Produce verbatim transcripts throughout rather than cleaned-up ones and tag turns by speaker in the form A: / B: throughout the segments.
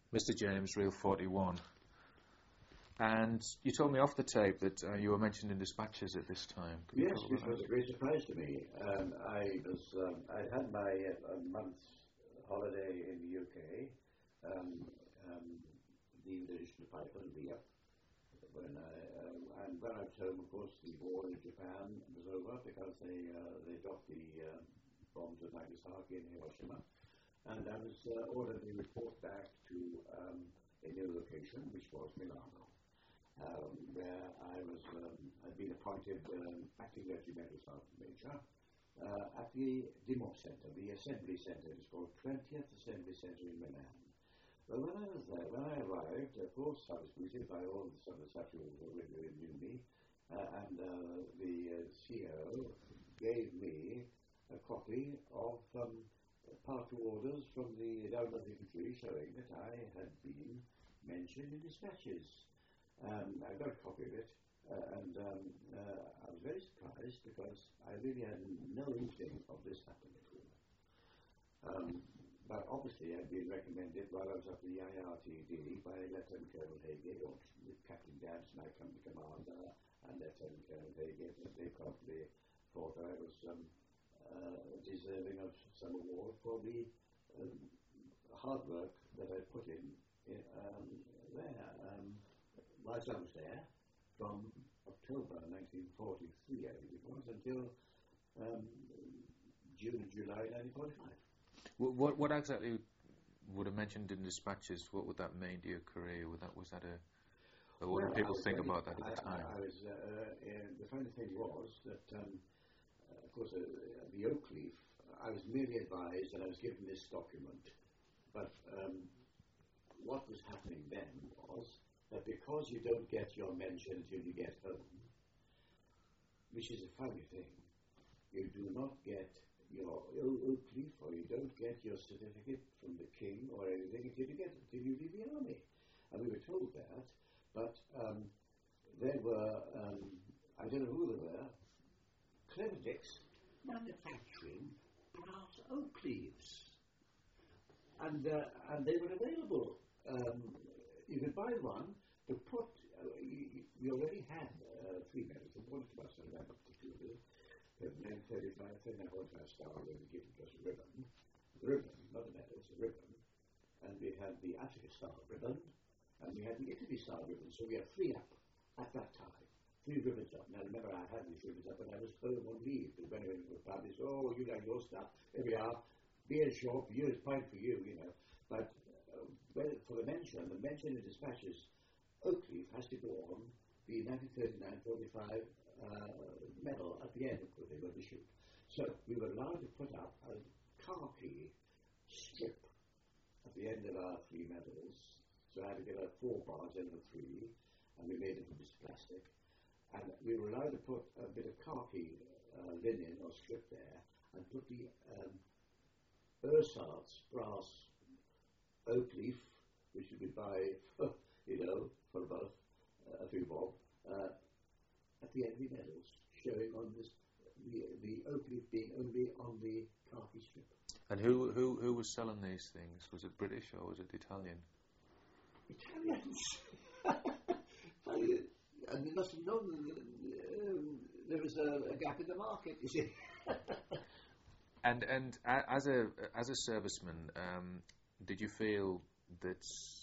A: Mister James, Reel forty-one. And you told me off the tape that uh, you were mentioned in dispatches at this time. Could
B: yes, which was a great surprise to me. Um, I was, um, I had my uh, month's holiday in the U K, um, um, the invitation to Piper and Via. When I, uh, and when I was home, of course, the war in Japan was over because they uh, they dropped the uh, bombs at Nagasaki and Hiroshima. And I was uh, ordered to report back to um, a new location, which was Milano. Um, where I was, um, had been appointed um, acting regimental sergeant major uh, at the Dimo Center, the assembly center. It's called twentieth Assembly Center in Milan. Well, when I was there, when I arrived, of course, I was greeted by all the sort of staff who already knew me, uh, and uh, the uh, C E O gave me a copy of um, part two orders from the Downward Infantry showing that I had been mentioned in dispatches. Um, I got a copy of it, uh, and um, uh, I was very surprised because I really had no inkling of this happening at all. Um, but obviously, I'd been recommended while I was at the I R T D by Lieutenant Colonel Haygate, or Captain Gadsden, I come to command, uh, and Lieutenant Colonel Haygate, and they probably thought I was um, uh, deserving of some award for the um, hard work that I put in, in um, there. Um, Whilst I was there, from October nineteen forty-three, I think it was, until um, June and July nineteen forty-five.
A: What, what, what exactly would have mentioned in dispatches? What would that mean to your career? Would that, was that a... Or what
B: well,
A: did people think
B: very,
A: about that at
B: I,
A: the time?
B: I, I was, uh, uh, the funny thing was that, um, uh, of course, uh, the Oakleaf, I was merely advised and I was given this document. But um, what was happening then was that because you don't get your mention until you get home, which is a funny thing, you do not get your oak leaf, or you don't get your certificate from the king or anything until you get until you leave the army. And we were told that, but um, there were, um, I don't know who they were, clever dicks manufacturing brass oak leaves. And, uh, and they were available. Um, You could buy one to put, uh, you, you already had uh, three medals, and one to us, I remember particularly, the nine thirty-five, thirty-nine forty-five star, when we given to us a ribbon, the ribbon, not a medal, it's a ribbon, and we had the Africa Star ribbon, and we had the Italy Star ribbon, so we had three up at that time, three ribbons up. Now remember, I had these ribbons up, and I was home on leave, because when I went to the pub, they said, oh, you got your stuff, here we are, beer shop, year's pint for you, you know, but well, for the mention, the mention in dispatches, Oakleaf has to go on the nineteen thirty-nine forty-five uh, medal at the end of what they were issued. So we were allowed to put up a khaki strip at the end of our three medals. So I had to get out four bars out of three, and we made it from this plastic. And we were allowed to put a bit of khaki uh, linen or strip there, and put the um, ersatz brass oak leaf, which you could buy, for, you know, for about uh, a few bob, uh, at the end of the medals, showing on this the, the oak leaf being only on the khaki strip.
A: And who, who who was selling these things? Was it British or was it Italian?
B: Italians. And they must have known uh, there was a, a gap in the market, you see.
A: and and a, as a as a serviceman. Um, Did you feel that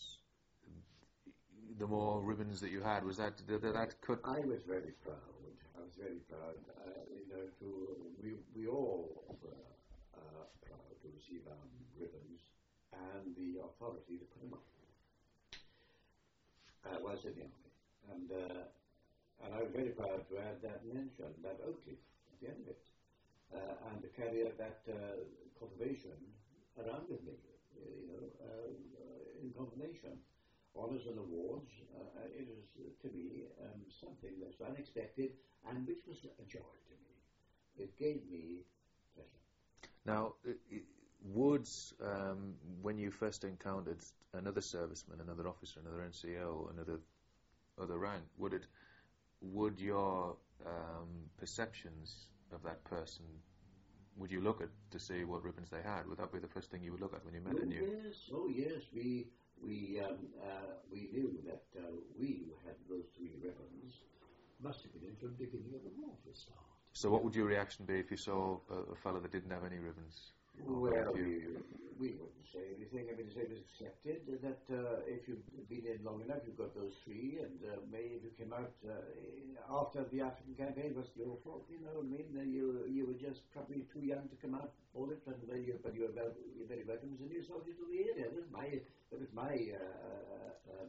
A: the more ribbons that you had, was that that, that could?
B: I was very proud. I was very proud. Uh, you know, to we we all were uh, proud to receive our ribbons and the authority to put them up. I was in the army, and uh, and I was very proud to add that mention, that oak leaf at the end of it, uh, and to carry out that uh, cultivation around with me. You know, uh, uh, in combination, honours and awards, uh, it is uh, to me um, something that's unexpected and which was a joy to me. It gave me pleasure.
A: Now, would um, when you first encountered another serviceman, another officer, another N C O, another other rank, would it would your um, perceptions of that person, would you look at to see what ribbons they had? Would that be the first thing you would look at when you met
B: oh,
A: a new?
B: Yes, oh yes, we we we um, uh, we knew that uh, we who had those three ribbons must have been in from the beginning of the war for a start.
A: So what would your reaction be if you saw a, a fellow that didn't have any ribbons?
B: Well, we, we wouldn't say anything. I mean, it was accepted that uh, if you've been in long enough, you've got those three, and uh, maybe if you came out uh, after the African campaign, it was your fault, you know what I mean? Uh, you you were just probably too young to come out for it, and uh, you, but you were, well, you're very welcome as a new soldier to the area. That was my, that was my uh, um,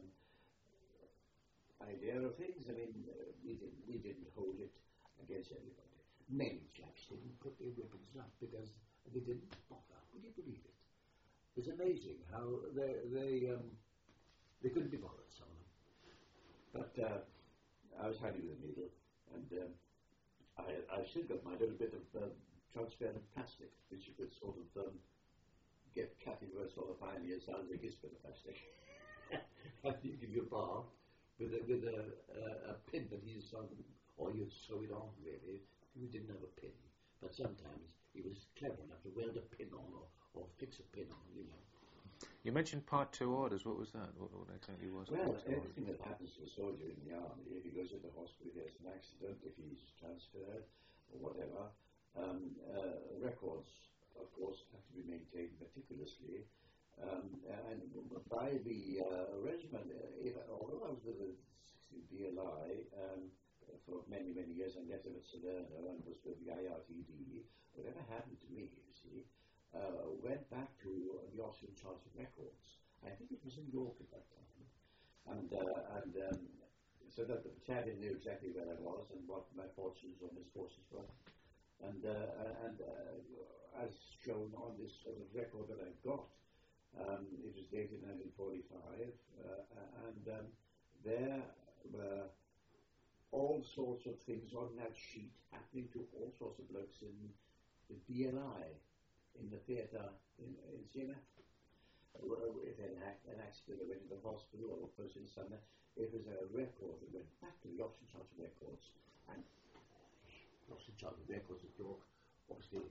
B: idea of things. I mean, uh, we, didn't, we didn't hold it against everybody. Many chaps didn't put their weapons up because they didn't bother. Would you believe it? It's amazing how they they um, they couldn't be bothered, some of them. But uh, I was happy with the needle, and um, I I still got my little bit of um, transparent plastic, which you could sort of um, get cut in reverse all the time. It sounds like it's a bit of plastic. You give you a bar with a with a, uh, a pin that he's on, or you'd sew it on really. We didn't have a pin, but sometimes he was clever enough to weld a pin on or, or fix a pin on, you know.
A: You mentioned Part Two orders. What was that? What, what exactly was
B: Well,
A: Part
B: everything that happens to a soldier in the army, if he goes to the hospital, if he has an accident, if he's transferred or whatever, um, uh, records, of course, have to be maintained meticulously. Um, and by the uh, regiment, uh, if, although I was with the sixteenth B L I, um, for many, many years, and left him at Salerno and was with the I R T D. Whatever happened to me, you see, uh, went back to uh, the Austrian Charge of Records. I think it was in York at that time. And, uh, and um, so that the battalion knew exactly where I was and what my fortunes or misfortunes were. And, uh, and uh, as shown on this sort of record that I've got, um, it was dated nineteen forty-five, uh, and um, there were all sorts of things on that sheet happening to all sorts of blokes in the B L I, in the theatre in, in Siena. Uh, if they had an accident, they went to the hospital or a person somewhere, it was a record that went back to the Austrian Charge of Records. And the Austrian Charge of Records of York obviously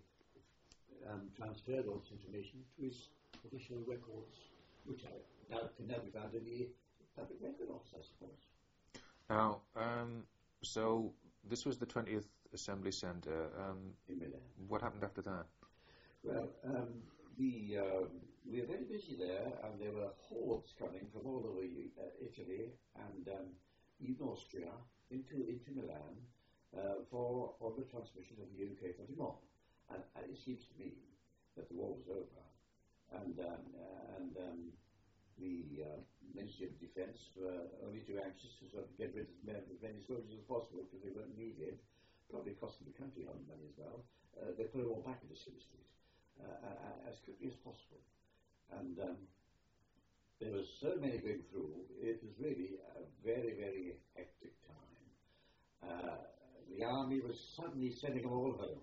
B: um, transferred all this information to his official records, which I now can now be found in the Public Record Office, I suppose.
A: Now, um, so this was the twentieth Assembly Centre. Um,
B: in Milan.
A: What happened after that?
B: Well, um, the, um, we were very busy there, and there were hordes coming from all over uh, Italy and um, even Austria into into Milan uh, for, for the transmission of the U K forty-one. And, and it seems to me that the war was over, and um, uh, and um, the uh, Ministry of Defence were only too anxious to sort of get rid of as many soldiers as possible because they weren't needed, probably costing the country a lot of money as well. Uh, they put them all back into City Street uh, uh, as quickly as possible. And um, there was so many going through, it was really a very, very hectic time. Uh, the army was suddenly sending them all home.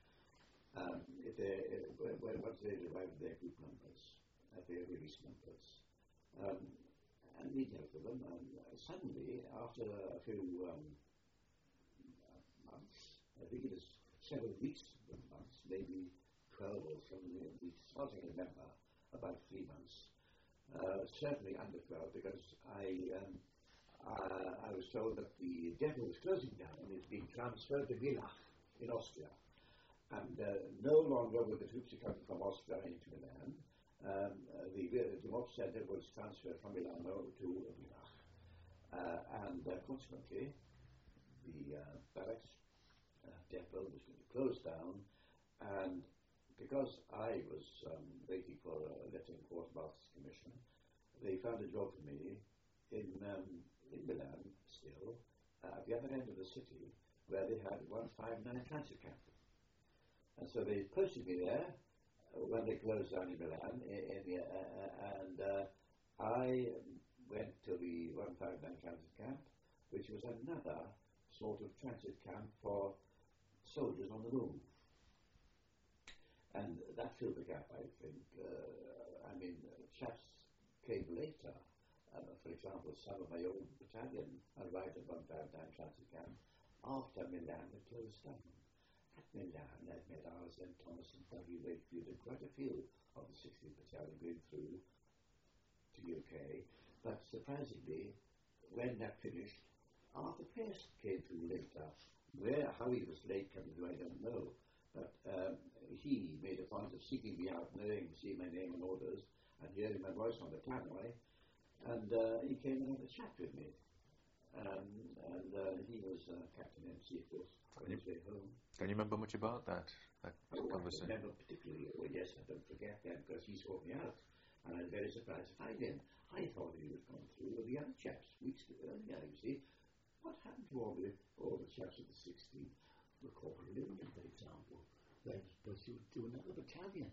B: Um, if they, if, once they arrived at their group numbers, at their release numbers. Um, and we dealt with them, and uh, suddenly, after a few um, months, I think it was several weeks, months, maybe twelve or something weeks, I can't remember, about three months, uh, certainly under twelve, because I, um, uh, I was told that the depot was closing down and it's being transferred to Villach in Austria. And uh, no longer were the troops coming from Austria into Milan. Um, uh, the the Mob Centre was transferred from Milano to Villach, uh, and uh, consequently, the uh, barracks uh, depot was going to close down. And because I was um, waiting for a Lieutenant Quartermaster's commission, they found a job for me in um, in Milan still, uh, at the other end of the city, where they had one five nine transit camp. And so they posted me there when they closed down in Milan, in, in the, uh, and uh, I went to the one five nine transit camp, which was another sort of transit camp for soldiers on the move. And that filled the gap, I think. Uh, I mean, chaps came later. Uh, for example, some of my old battalion arrived at one five nine transit camp after Milan had closed down. At Milan, I'd met Arsene Thomas and W. Wakefield and quite a few of the sixteenth Battalion going through to U K. okay. But surprisingly, when that finished, Arthur Pierce came through later. Where, how he was late coming through, I don't know. But um, he made a point of seeking me out, knowing, seeing my name and orders, and hearing my voice on the tannoy. And uh, he came and had a chat with me. Um, and uh, he was uh, Captain M C, of course, on his way home.
A: Can you remember much about that, that
B: Oh,
A: conversation?
B: I remember particularly, well, yes, I don't forget that, because he sought me out. And I was very surprised to find him. I thought he would come through with the other chaps weeks earlier, you see. What happened to all the, all the chaps of the sixteenth? The Corporal Linden, for example, went pursued to another battalion.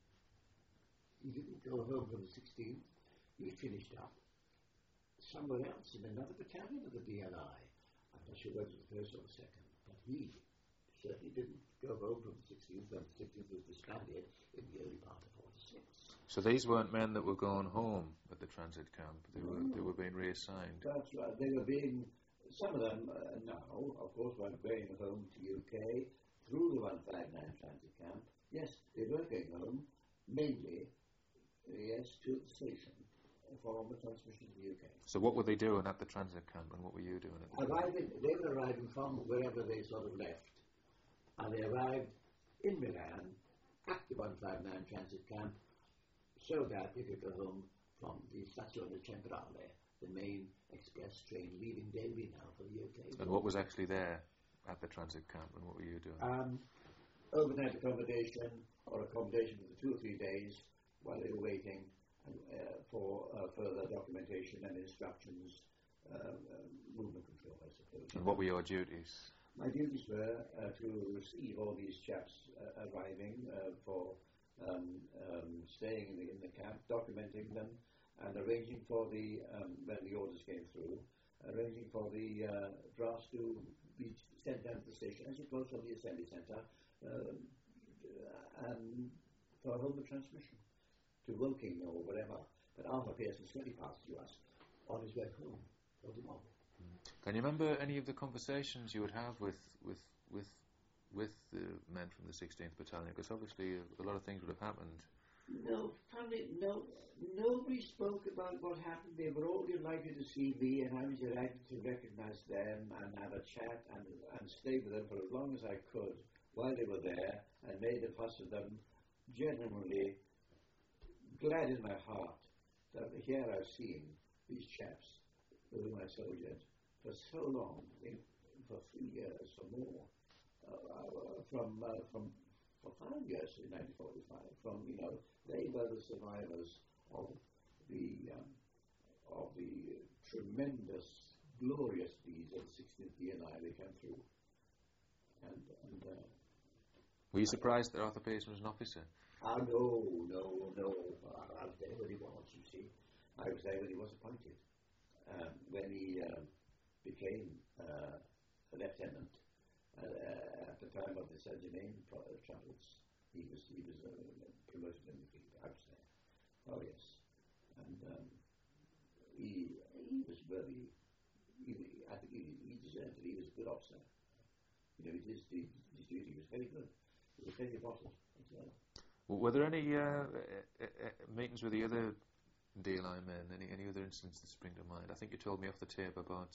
B: He didn't go home from the sixteenth. He finished up somewhere else in another battalion of the D L I. I'm not sure whether it was the first or the second, but he certainly didn't go home from the sixteenth when the sixteenth was disbanded in the early part of forty-six.
A: So these weren't men that were going home at the transit camp. They were
B: No.
A: they were being reassigned.
B: That's right. They were being, some of them uh, now, of course, were going home to U K through the one fifty-nine transit camp. Yes, they were going home, mainly, uh, yes, to the station for the transmission to the U K.
A: So what were they doing at the transit camp, and what were you doing at the
B: Arriving, they were arriving from wherever they sort of left, and they arrived in Milan at the one fifty-nine transit camp, so that they could go home from the Stazione Centrale, the main express train leaving Derby now for the U K.
A: And what was actually there at the transit camp, and what were you doing?
B: Um, overnight accommodation, or accommodation for the two or three days while they were waiting and, uh, for uh, further documentation and instructions, uh, uh, movement control, I suppose.
A: And what were your duties?
B: My duties were uh, to receive all these chaps uh, arriving uh, for um, um, staying in the, in the camp, documenting them, and arranging for the, um, when the orders came through, arranging for the uh, drafts to be sent down to the station as it goes from the assembly centre, um, and for home transmission to Woking or whatever. But Arthur Pearson certainly passed to us on his way home for the mob.
A: Can you remember any of the conversations you would have with with with with the men from the sixteenth Battalion? Because obviously a, a lot of things would have happened.
B: No, funny, no, nobody spoke about what happened. They were all delighted to see me, and I was delighted to recognise them and have a chat and, and stay with them for as long as I could while they were there, and made a fuss of them. Genuinely glad in my heart that here I've seen these chaps with whom I soldiered for so long, in, for three years or more, uh, from uh, from for five years in nineteen forty-five. From you know, they were the survivors of the um, of the tremendous, glorious deeds of the sixteenth D L I they came through. And and uh,
A: Were you surprised that Arthur Pearson was an officer?
B: ah no no no, I, I was there when he was. You see, I was there when he was appointed. Um, when he um, became uh, a lieutenant. Uh, at the time of the Saint-Germain troubles, he was he was uh, promoted in the field. I was there. Oh yes, and um, he he was very. He, I think he, he deserved it. He was a good officer. You know, his his duty was very good. He was very important as well.
A: Well, were there any uh, uh, uh, meetings with the other D L I men? Any any other incidents that spring to mind? I think you told me off the tape about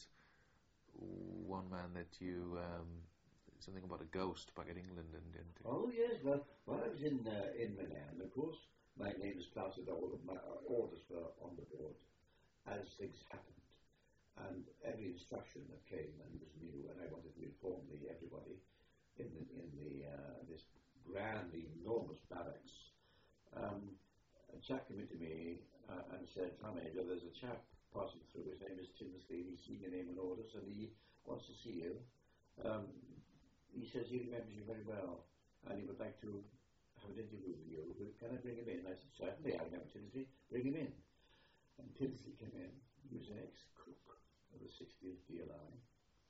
A: one man that you. Um, Something about a ghost back in England and, and
B: oh yes, well, while I was in uh, in Milan, of course, my name was plastered all of my uh, orders were on the board as things happened, and every instruction that came and was new, and I wanted to inform the everybody in the in the uh, this grand, enormous barracks. Um, a chap came into me uh, and said, "Tom Major, there's a chap passing through. His name is Tinsley. He's seen your name and orders, and he wants to see you." Um, He says he remembers you very well, and he would like to have an interview with you. Can I bring him in? I said, certainly, I remember Tinsley. Bring him in. And Tinsley came in. He was an ex-cook of the sixteenth D L I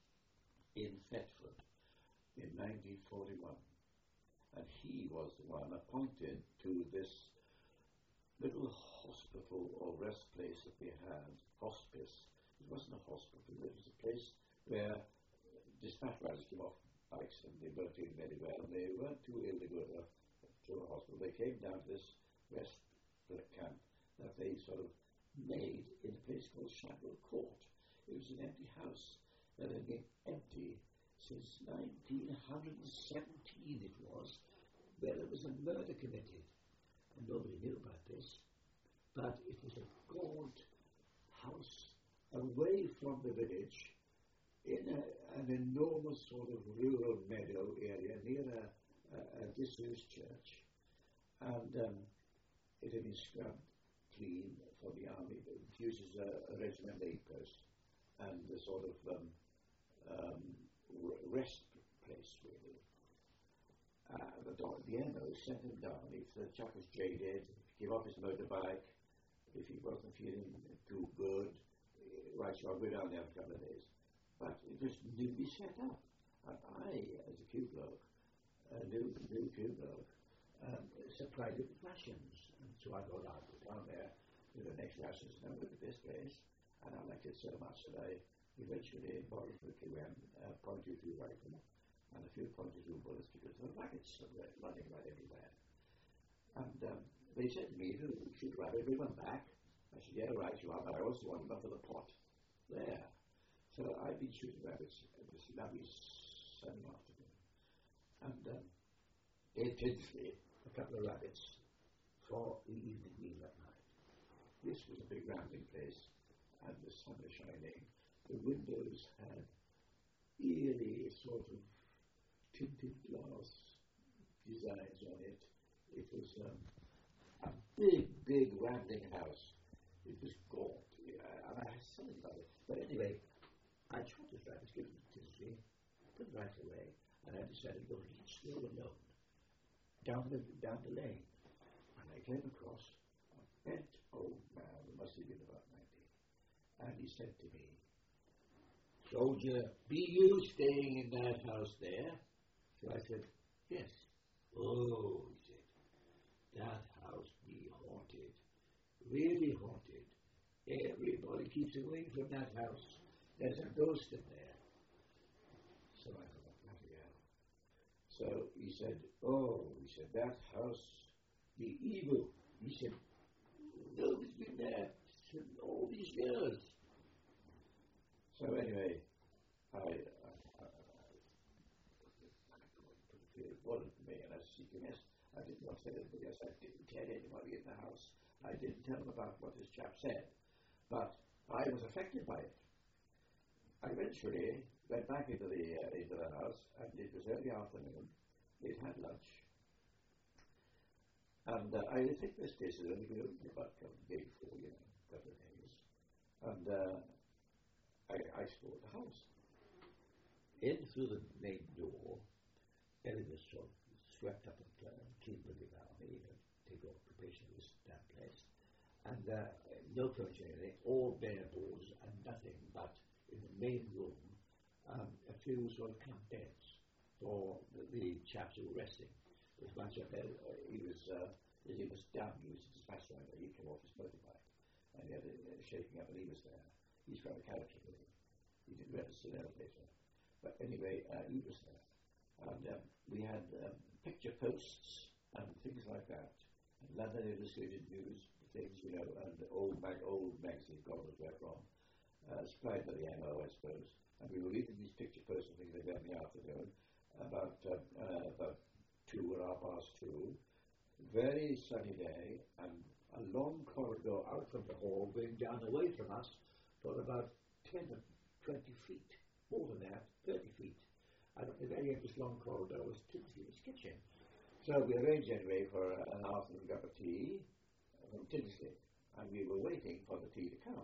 B: in Thetford in nineteen forty-one. And he was the one appointed to this little hospital or rest place that we had, hospice. It wasn't a hospital. It was a place where dispatch riders came off bikes and they weren't feeling very well, and they weren't too ill to go to a, to a hospital. They came down to this rest camp that they sort of made in a place called Shadwell Court. It was an empty house that had been empty since nineteen seventeen, it was, where there was a murder committed. And nobody knew about this, but it was a gaunt house away from the village in a, an enormous sort of rural meadow area near a, a, a disused church. And um, it had been scrubbed clean for the army. It uses a, a regiment aid post and a sort of um, um, rest place, really. Uh, the, the M O sent him down. If the chap was jaded, give up his motorbike. If he wasn't feeling too good, right, so I'll go down there for a couple of days. But it was newly set up. And I, as a Q bloke, a new, new Q bloke, um, supplied it with rations. And so I thought I'd go down there with the next rations and look at this place. And I liked it so much that I eventually bought a uh, point two two rifle and a few point two two bullets because the rabbits were running right everywhere. And um, they said to me, if you shoot a rabbit, bring one back. I said, yeah, right, you are, but I also want them up for the pot. There. So I've been shooting rabbits this lovely sunny afternoon. And um, intensely, a couple of rabbits for the evening meal at night. This was a big rambling place, and the sun was shining. The windows had eerie sort of tinted glass designs on it. It was um, a big, big rambling house. It was gaunt, yeah, and I had something about it. But anyway, I shot this rabbit, given it to Tinsley, put it right away, and I decided to go a little slow alone down the down the lane. And I came across a bent old man who must have been about ninety, and he said to me, "Soldier, be you staying in that house there?" So I said, "Yes." "Oh," he said, "that house be haunted, really haunted. Everybody keeps away from that house. There's a ghost in there." So I thought, bloody hell. So he said, "Oh," he said, "that house be evil." He said, "Nobody's been there for all these years." So anyway, I, I, I, I put a fear of blood into me, and as C Q S, I didn't want to tell anybody else. I didn't tell anybody in the house. I didn't tell them about what this chap said. But I was affected by it. I eventually went back into the uh, into the house, and it was early afternoon. They'd had lunch, and uh, I think this place has only been open about a day before, you know, a couple of days. And uh, I, I explored the house. In through the main door, everything was sort of swept up and uh, cleaned with the army, you know, take occupation of this damn place. And uh, no furniture in it, all bare boards and nothing but in the main room um, a few sort of camp beds for the, the chaps who were resting. There was a bunch of uh, he was uh, he was down, he was his fast rider, he'd come off his motorbike and he had it uh, shaking up, and he was there. He's got a character with him. He didn't register an elevator. But anyway, uh, he was there. And um, we had um, picture posts and things like that. And London Illustrated News things, you know, and old mag old magazine, God knows where from, uh, supplied by the M O, I suppose. And we were reading these picture posts and things like that in the afternoon, about uh, uh, about two or half past two. Very sunny day, and a long corridor out from the hall going down away from us for about ten or twenty feet, more than that, thirty feet. And at the very end of this long corridor was Tinsley's kitchen. So we arranged anyway for an afternoon cup of tea from Tinsley, and we were waiting for the tea to come.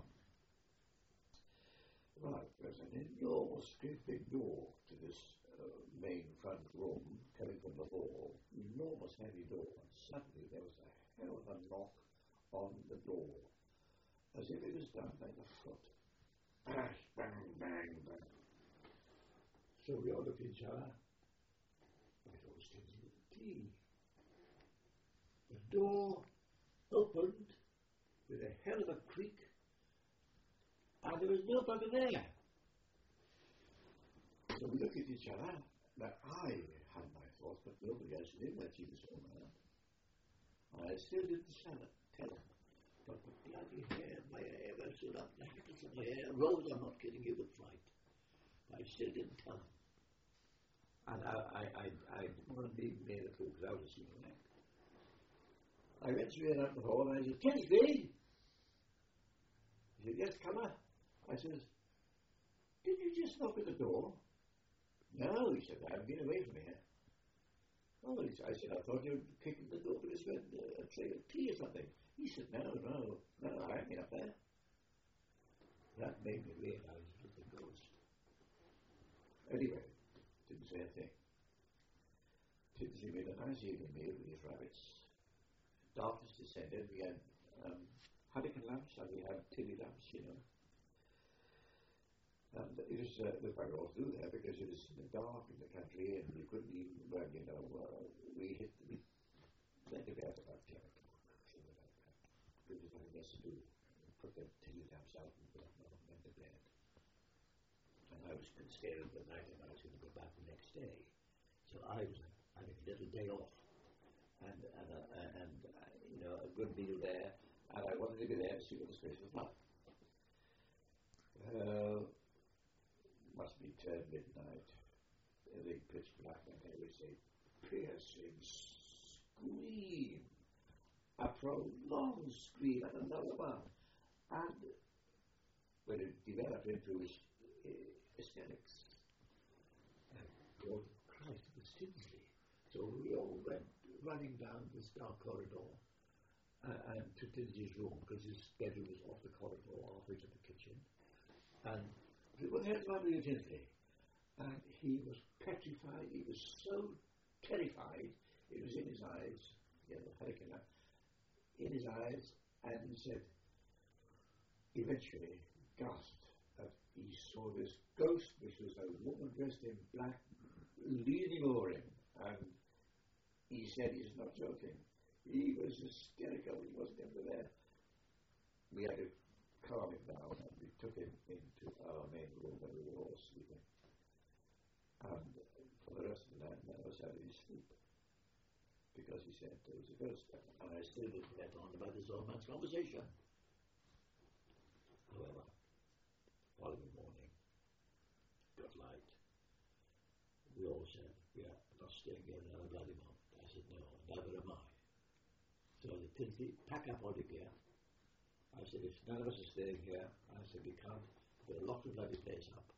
B: Right, there's an enormous, great big door to this uh, main front room coming from the hall, enormous heavy door, and suddenly there was a hell of a knock on the door, as if it was done by the foot. Bang, bang, bang, bang. So we all looked at each other. I thought it was Tinsley with the tea. The door opened with a hell of a creak, and there was nobody there. So we looked at each other. Now I had my thoughts, but nobody else knew that he was home. I still didn't tell him, but the bloody hair, my stood up, the hackles of my hair rose, I'm not kidding you, with fright. I still didn't tell him. And I, I, I, I didn't want to be made a fool because I was a senior man. I went straight out the hall and I said, Kenny Green! He said, yes, come on. I said, did you just knock at the door? No, he said, I haven't been away from here. Oh, he said, I said, I thought you were kicking the door because you had uh, a tray of tea or something. He said, no, no, no, I haven't been up there. That made me realize it was a ghost. Anyway, didn't say a thing. Tinsley made a nice evening meal with his rabbits. Darkness descended. We had um, Hurricane lamps and we had Tilly lamps, you know. And it was, uh, we quite all through there because it was in the dark in the country and you couldn't even, well, you know, uh, we hit, we went to bed about ten o'clock, something like that. We was nothing else to do. We put the Tilly lamps out and went to bed. And I was scared of the night and I was going to go back the next day. So I was having a little day off and, and, uh, and uh, you know, a good meal there. And I wanted to be there to see what the space was like. Uh, must be turned midnight. Everything pitch black and there was a piercing scream. A prolonged scream and another one. And when it developed into uh, hysterics. And God Christ, it was Tinsley. So we all went running down this dark corridor uh, and to Tinsley's room because his bedroom was off the corridor, halfway to the kitchen. And we were there to you, Tinsley. And he was petrified. He was so terrified. It was in his eyes. Yeah, the hurricane in his eyes. And he said, eventually, gasped that he saw this ghost, which was a woman dressed in black, leaning over him. And he said he's not joking. He was hysterical. He wasn't ever there. We had to calm him down and we took him into our main room where we were all sleeping. And for the rest of the night, none of us had any sleep because he said there was a ghost there. And I still didn't let on about this old man's conversation. However, following morning, got light. We all said, we are not staying here another bloody month. I said, no, neither am I. So I said, Tinsley, pack up all your gear. I said, if none of us are staying here, I said, we can't, we're going to lock the bloody place up.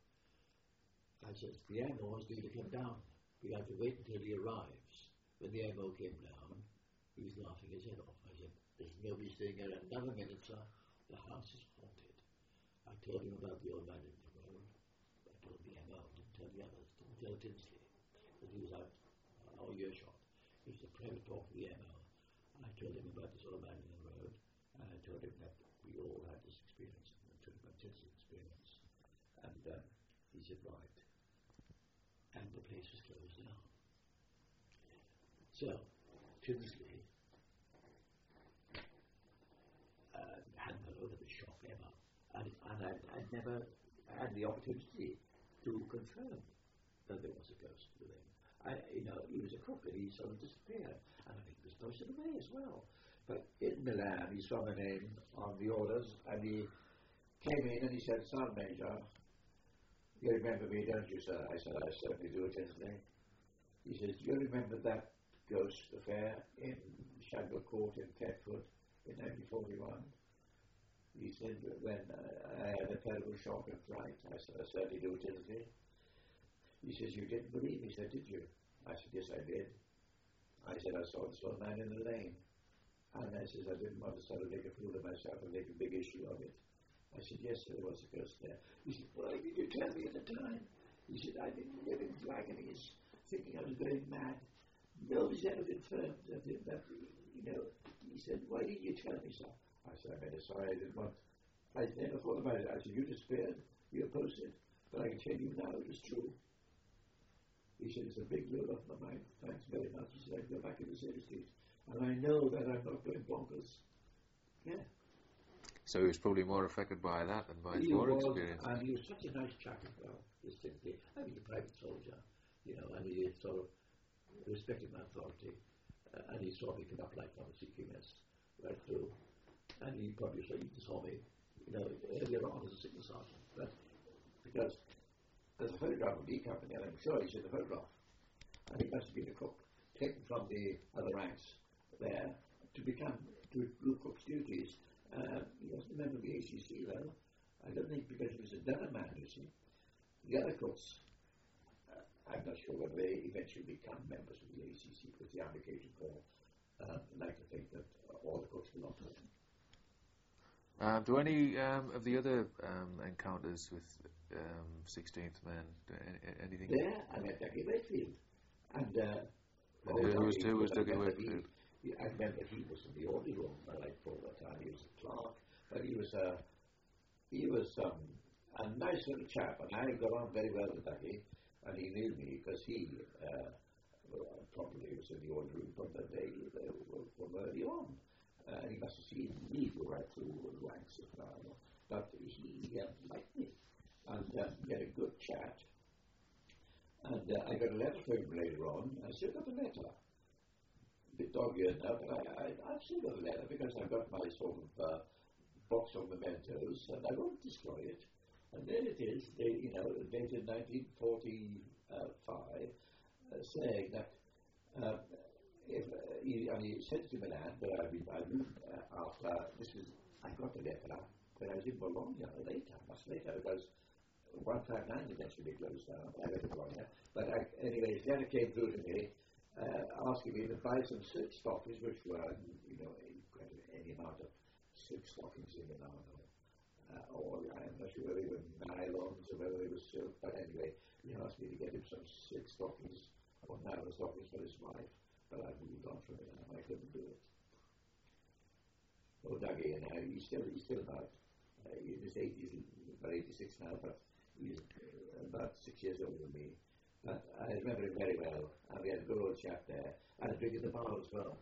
B: I said, the M O is due to come down. We have to wait until he arrives. When the M O came down, he was laughing his head off. I said, there's nobody staying here another minute, sir. The house is haunted. I told him about the old man in the road. I told the M O, didn't tell the others, didn't tell Tinsley. Because he was out uh, all earshot. It was a private talk with the M O. I told him about this old man in the road. And I told him that we all had this experience. And I told him about Tinsley's experience. And uh, he said, right. And the place was closed down. So, Tinsley uh, had a load of a shock ever. And, and I'd, I'd never had the opportunity to confirm that there was a ghost with him. I, you know, he was a cook and he sort of disappeared. And I think he was posted away as well. But in Milan, he saw my name on the orders and he came in and he said, Sergeant Major, you remember me, don't you, sir? I said, I certainly do, Tinsley. He says, do you remember that ghost affair in Shadwell Court in Thetford in nineteen forty-one? He said, when uh, I had a terrible shock and fright. I said, I certainly do, Tinsley. He says, you didn't believe me, said, did you? I said, yes, I did. I said, I saw this old man in the lane. And I says, I didn't want to sort of make a fool of myself and make a big issue of it. I said, yes, there was a ghost there. He said, why did you tell me at the time? He said, I've been living agonies, thinking I was going mad. Nobody's ever confirmed that, that, you know. He said, why didn't you tell me so? I said, I made a sorry, I didn't want. I never thought about it. I said, you despaired, you opposed it. But I can tell you now it was true. He said, it's a big load off my mind. Thanks very much. He said, I go back in the city street. And I know that I'm not going bonkers. Yeah.
A: So he was probably more affected by that than by
B: he
A: your
B: was,
A: experience.
B: And he was such a nice chap as well, distinctly. I mean, a private soldier, you know, and he sort of respected my authority. Uh, and he saw me come up like obviously Q S right through. And he probably saw, he saw me you know, earlier on as a signal sergeant. But because there's a photograph of me coming in, I'm sure he's in the photograph. And he must have been a cook, taken from the other ranks there to become, to do cook's duties. Uh, he wasn't a member of the A C C, though. I don't think because he was a Durham man, you see. The other cooks, uh, I'm not sure whether they eventually become members of the A C C, because the application call, uh, I'd like to think that uh, all the cooks belong to them.
A: Um, do any um, of the other um, encounters with um, sixteenth Men, do any, anything?
B: There, I met Dougie Wakefield. And, uh,
A: and who, who was, who was Dougie Wakefield?
B: He, I remember he was in the orderly room right for that time. He was a clerk, but he was a he was um, a nice little chap, and I got on very well with Dougie, and he knew me because he uh, well, probably was in the orderly room from the day they were from early on. Uh, he must have seen me go right through the ranks of now, but he uh, liked me, and uh, we had a good chat. And uh, I got a letter from him later on. I still got the letter. A bit dog-eared now, but I, I, I've still got the letter because I've got my sort of uh, box of mementos, and I won't destroy it. And there it is, they, you know, dated nineteen forty-five, uh, saying that uh, if uh, he, and he sent it to Milan, but I mean, I moved uh, after this was. I got the letter when I was in Bologna later, much later, because one five nine eventually closed down. I went to Bologna. But I, anyway, his letter came through to me uh, asking me to buy some silk stockings, which were, you know, quite any amount of silk stockings in Milano. Uh, or I'm not sure whether they were nylons or whether they were silk, but anyway, he asked me to get him some silk stockings or nylon stockings for his wife. But I moved on from it and I couldn't do it. Oh, Dougie, and uh, he's still, he's still about uh, in his eighties, about eighty-six now, but he's uh, about six years older than me. But I remember him very well, and we had a good old chat there. And a drink at the bar as well.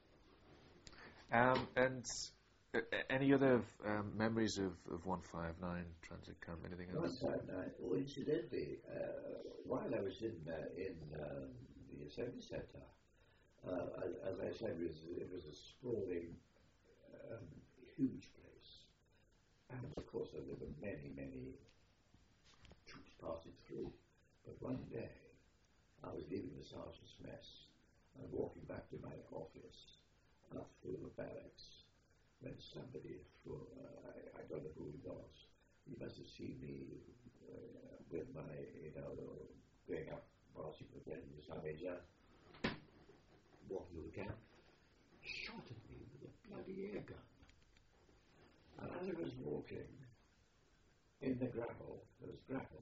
A: Um, and uh, any other um, memories of, of one five nine Transit Camp? Anything else?
B: one five nine. Oh, incidentally, uh, while I was in uh, in um, the assembly centre, uh, as, as I said, it was, it was a sprawling, um, huge place. And of course, there were many, many troops passing through. But one day, I was leaving the sergeant's mess and walking back to my office up through the barracks when somebody, from, uh, I, I don't know who he was, he must have seen me uh, with my, you know, going up, passing the bed with some major, walking through the camp, shot at me with a bloody air gun. And as I was walking in the gravel, there was gravel,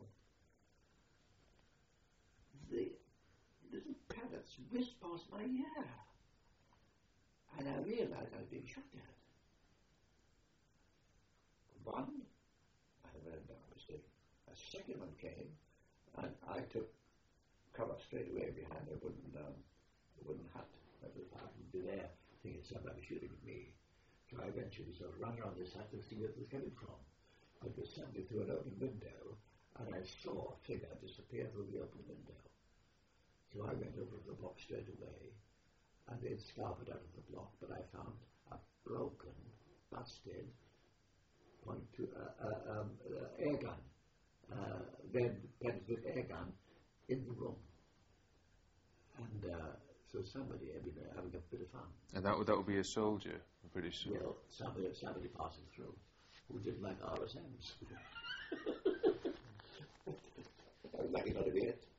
B: the little pellets whizzed past my ear. And I realized I was being shot at. One, I went down the stairs. A second one came, and I took cover straight away behind a wooden, um, wooden hut that was happened to be there, thinking somebody shooting at me. So I eventually sort of ran around this hut to see where it was coming from. But there was somebody through an open window, and I saw a figure disappear through the open window. So I went over to the block straight away, and then scoured out of the block, but I found a broken, busted, point to uh, uh, um, uh, air gun, uh, red penetrated air gun in the room. And uh, so somebody had been uh, having a bit of fun.
A: And that would that would be a soldier, I'm pretty sure.
B: Well, somebody, somebody passing through who didn't like R S Ms. I was lucky not to be it.